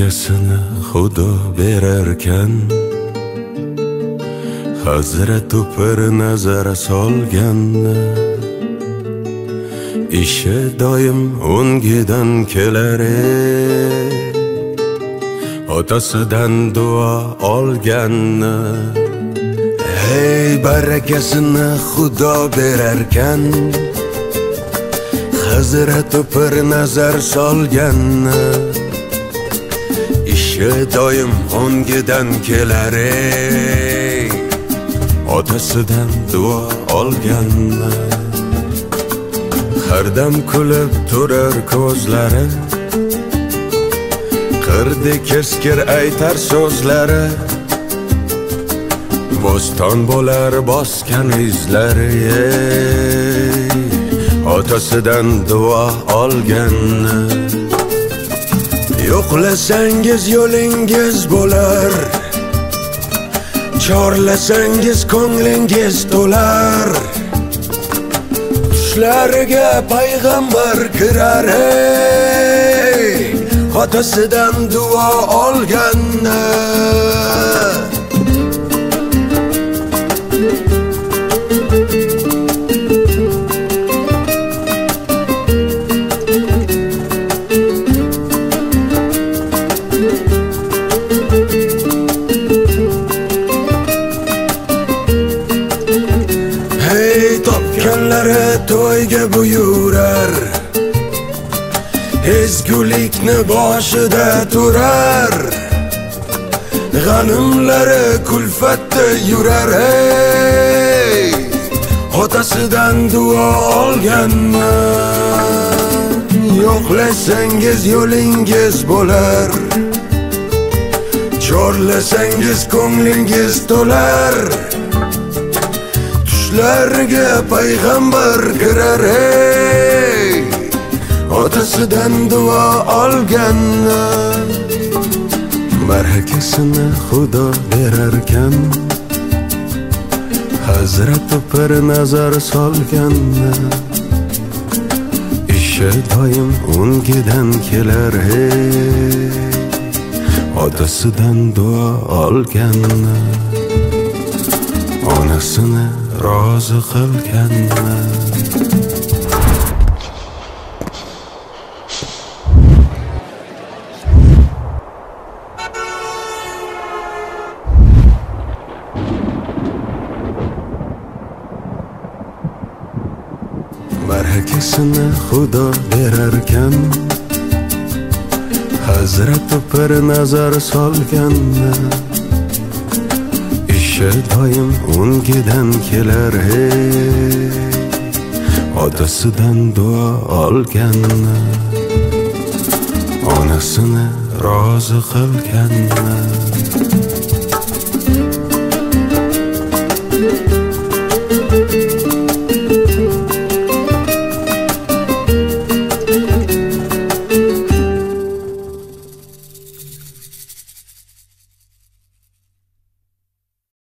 Barakasini Xudo berarkan, Hazrati Pir nazar solganni, ishi doim o'ngidan kelar, otasidan duo olganni. Hey, barakasini Xudo berarkan, Hazrati Pir nazar solganni, ishi doim o'ngidan kelar, otasidan duo olganni. Har dam kulib turar ko'zlari, qirdi keskir aytar so'zlari, bo'ston bo'lar bosgan izlari, otasidan duo olganni. Yo'qlasangiz yo'lingiz bo'lar, chorlasangiz ko'nglingiz to'lar, tushlariga payg'ambar kirar, otasidan duo olganni. Topganlari to'yga buyurar, ezgulikni boshida turar, g'animlari kulfatda yurar, otasidan duo olganni. Yo'qlasangiz yo'lingiz bo'lar, chorlasangiz ko'nglingiz to'lar, tushlariga payg'ambar kirar, otasidan duo olganni. Barakasini Xudo berarkan, Hazrati Pir nazar solganni, ishi doim o'ngidan kelar, otasidan duo olganni. Onasini rozi qilganni. Barakasini Xudo berarkan, Hazrati Pir nazar solganni, ishi doim o'ngidan kelar, otasidan duo olganni. Onasini rozi qilganni.